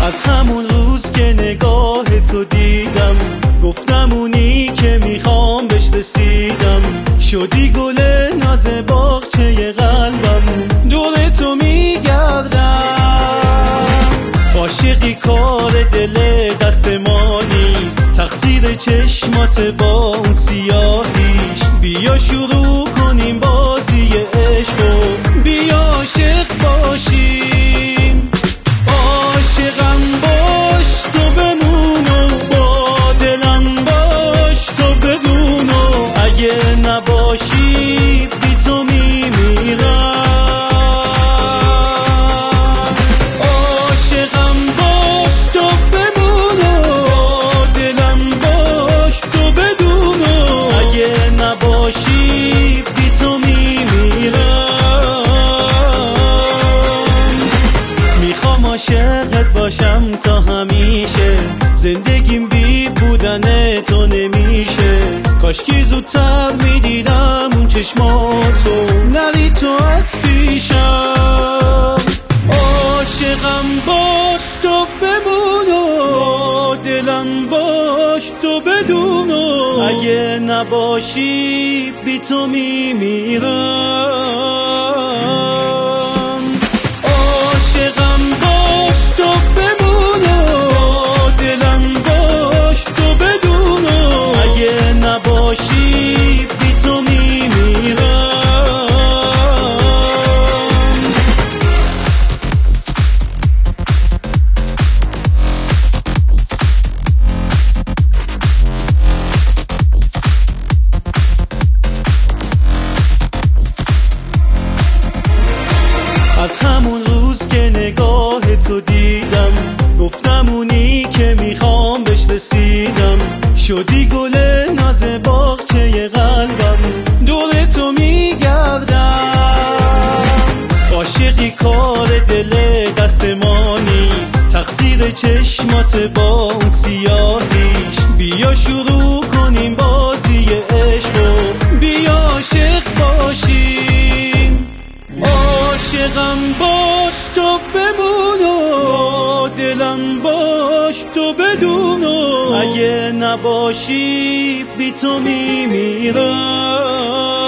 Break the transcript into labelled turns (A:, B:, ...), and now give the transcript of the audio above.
A: از همون روز که نگاه تو دیدم، گفتم اونی که میخوام بهش رسیدم. شدی گل ناز باغچه قلبم، دور تو میگردم. عاشقی کار دل دست ما نیست، تقصیر چشمات با اون سیاهیش. بیا شروع کنیم بازی عشق و بیا عاشق باشیم. عاشقم باش تو بمون و با دلم باش تو بدون و اگه نباشی بی تو میمیرم. عاشقم باش تو بمون و با دلم باش تو بدون و اگه نباشی بی تو میمیرم. میخوام عاشقت باشم تا همیشه، زندگیم بی بودن تو نمیشه. کاشکی زودتر میدیدم اون چشماتو، نری تو از پیشم. عاشقم باش تو بمون و دلم باش تو بدون و اگه نباشی بی تو میمیرم. عاشقم باش تو بمون و دلم باش تو بدون و اگه نباشی بی تو میمیرم. از همون روز که نگاه تو دیدم، گفتم اونی که میخوام بهش رسیدم. شدی گل ناز باغچه قلبم، دور تو میگردم. عاشقی کار دل دست ما نیست، تقصیر چشمات با اون سیاهیش. بیا شروع کنیم بازی عشق و بیا عاشق باشیم. عاشقم باش تو بمون و دلم باش تو بدون و اگه نباشی بی تو میمیرم.